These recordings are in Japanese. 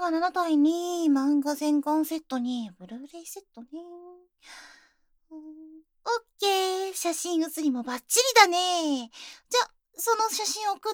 画7体に漫画全巻セットにブルーレイセットね。オッケー、写真写りもバッチリだね。じゃ、その写真送って。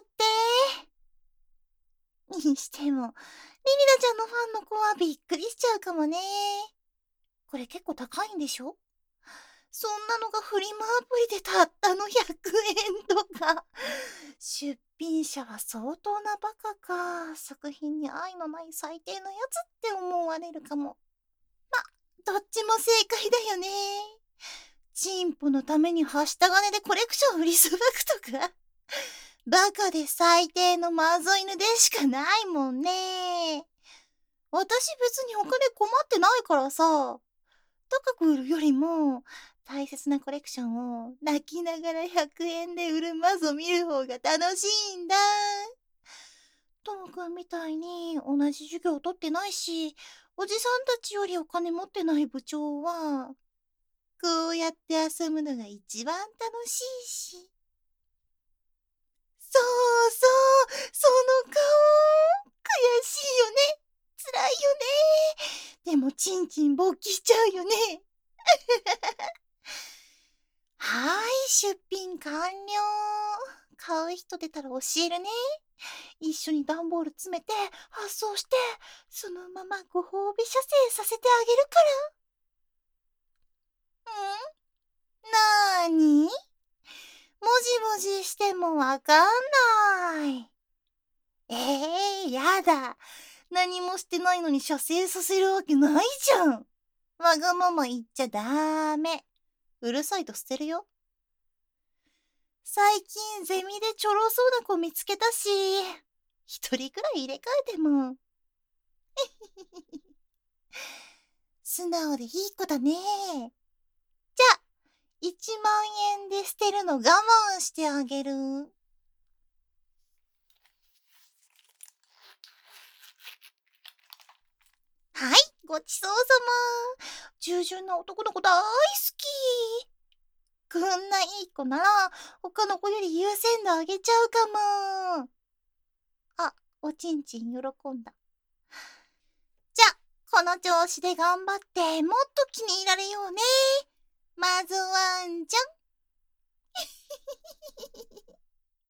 にしても、リリナちゃんのファンの子はびっくりしちゃうかもね。これ結構高いんでしょ？そんなのがフリマアプリでたったの100円とか。出品者は相当なバカか。作品に愛のない最低なやつって思われるかも。どっちも正解だよね。チンポのためにはした金でコレクション売りさばくとか。バカで最低のまずい犬でしかないもんね。私別にお金困ってないからさ。高く売るよりも大切なコレクションを泣きながら100円で売るマゾ見る方が楽しいんだ。ともくんみたいに同じ授業を取ってないし、おじさんたちよりお金持ってない部長は、こうやって遊ぶのが一番楽しいし。そうそう、その顔。悔しいよね。辛いよね。でもチンチン勃起しちゃうよね。はーい、出品完了。買う人出たら教えるね。一緒に段ボール詰めて発送して、そのままご褒美射精させてあげるから。ん？なーに？もじもじしてもわかんない。やだ。何もしてないのに射精させるわけないじゃん。わがまま言っちゃダーメ。うるさいと捨てるよ。最近ゼミでちょろそうな子見つけたし、一人くらい入れ替えても。素直でいい子だね。じゃあ、1万円で捨てるの我慢してあげる。はい、ごちそうさま。従順な男の子大好き。こんないい子なら、他の子より優先度上げちゃうかも。あ、おちんちん喜んだ。じゃあ、この調子で頑張って、もっと気に入られようね。まずはんじゃん。